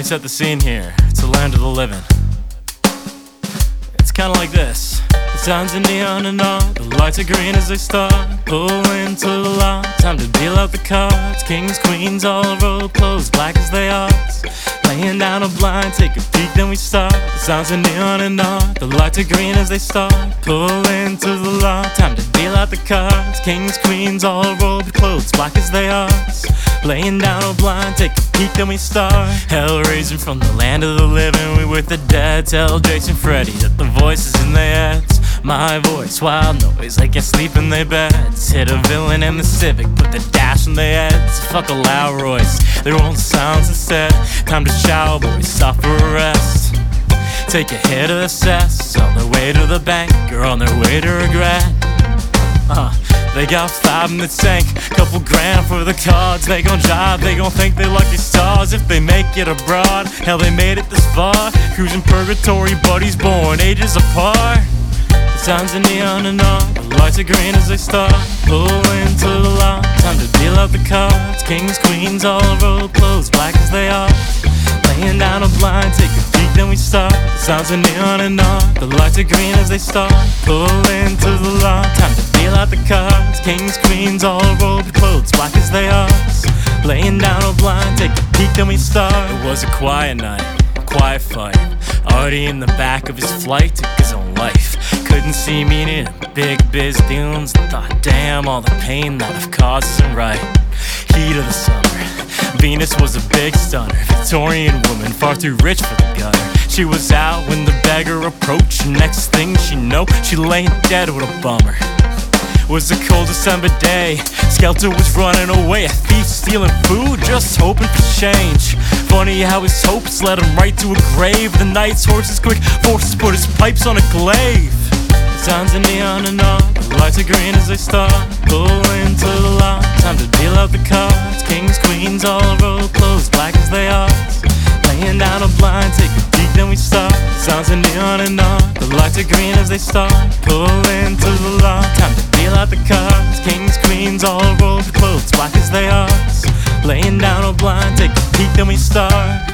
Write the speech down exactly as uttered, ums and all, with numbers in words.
set the scene here. It's the land of the living. It's kinda like this. The signs are neon and on, the lights are green as they start. Pull into the lot, time to deal out the cards. Kings, queens, all roll clothes, black as they are. Laying down a blind, take a peek, then we start. The signs are neon and on, the lights are green as they start. Pull into the lot, time to deal out the cards. Kings, queens, all rolled clothes, black as they are. Laying down a blind, take a peek, then we start. Hell raising from the land of the living, we with the dead. Tell Jason Freddy that the voices in their heads. My voice, wild noise, they can't sleep in their beds. Hit a villain in the Civic, put the dash on their heads. Fuck a loud Royce, their own sounds instead. Time to shower, boys, stop for a rest. Take a hit of the cess, on their way to the bank, or on their way to regret. Uh, they got five in the tank, couple grand for the cards. They gon' drive, they gon' think they lucky stars if they make it abroad. Hell, they made it this far, cruising purgatory, buddies born ages apart. The signs are neon and on, the lights are green as they start. Pull into the lot, time to deal out the cards. Kings, queens, all roll clothes, black as they are. Laying down a blind, take a peek, then we start. The signs are neon and on, the lights are green as they start. Pull into the lot, time to deal out the cards. Kings, queens, all rolled clothes, black as they are. Laying down a blind, take a peek, then we start. It was a quiet night, a quiet fight. Artie in the back of his flight took his own life. Couldn't see meaning in big biz dealings. Thought, damn, all the pain that I've caused isn't right. Heat of the summer, Venus was a big stunner. Victorian woman, far too rich for the gutter. She was out when the beggar approached. Next thing she know, she laying dead with a bummer. It was a cold December day, Skelter was running away. A thief stealing food, just hoping for change. Funny how his hopes led him right to a grave. The night's horse's quick forces put his pipes on a glaive. The signs are neon and on, the lights are green as they start. Pull into the lot, time to deal out the cards. Kings, queens, all roll clothes, black as they are. Laying down a blind, take a peek, then we start. The signs are neon and on, the lights are green as they start. Pull into the lot, time to deal out the cards. Kings, queens, all rolled clothes, black as they are. Laying down a blind, take a peek, then we start.